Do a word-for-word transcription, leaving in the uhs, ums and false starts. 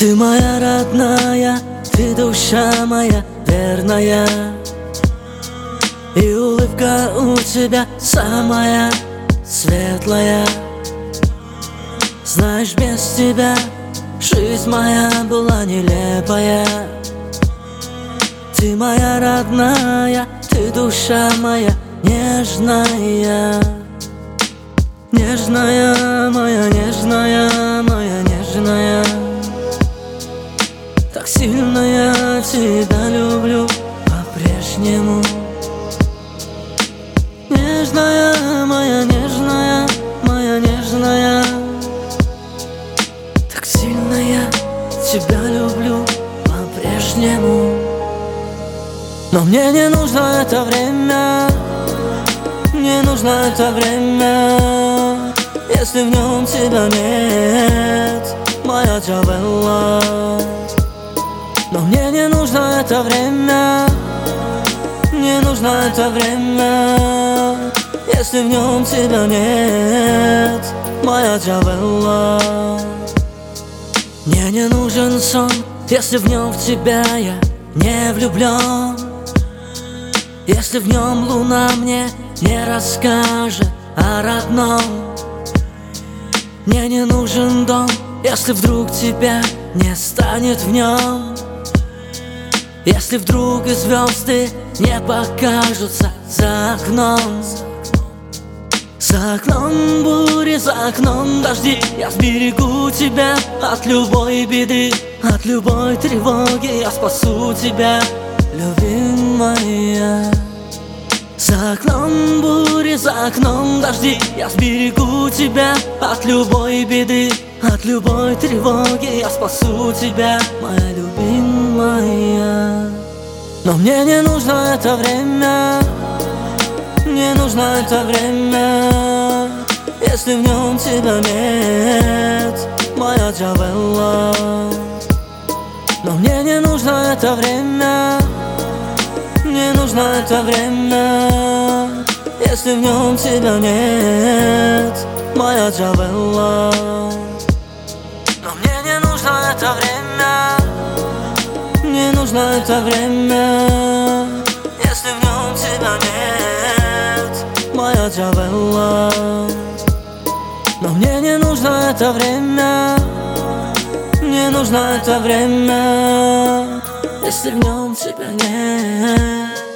Ты моя родная, ты душа моя верная, и улыбка у тебя самая светлая. Знаешь, без тебя жизнь моя была нелепая. Ты моя родная, ты душа моя нежная. Нежная, моя нежная, моя нежная. Так сильно я тебя люблю по-прежнему. Нежная, моя нежная, моя нежная. Так сильно я тебя люблю по-прежнему. Но мне не нужно это время, не нужно это время, если в нем тебя нет, моя Джавелла. Но мне не нужно это время, не нужно это время, если в нем тебя нет, моя Джавелла. Мне не нужен сон, если в нем в тебя я не влюблен, если в нем луна мне не расскажет о родном. Мне не нужен дом, если вдруг тебя не станет в нем, если вдруг и звезды не покажутся за окном. За окном бури, за окном дожди, я сберегу тебя от любой беды, от любой тревоги я спасу тебя, любимая. За окном бури, за окном дожди, я сберегу тебя от любой беды, от любой тревоги я спасу тебя, моя любимая. Но мне не нужно это время, не нужно это время, если в нем тебя нет, моя Джавелла. Но мне не нужно это время, не нужно это время, если в нем тебя нет, моя Джавелла. Но мне не нужно это время, не нужно это время, если в нем тебя нет, моя Джавелла. Но мне не нужно это время, не нужно это время, если в нем тебя нет.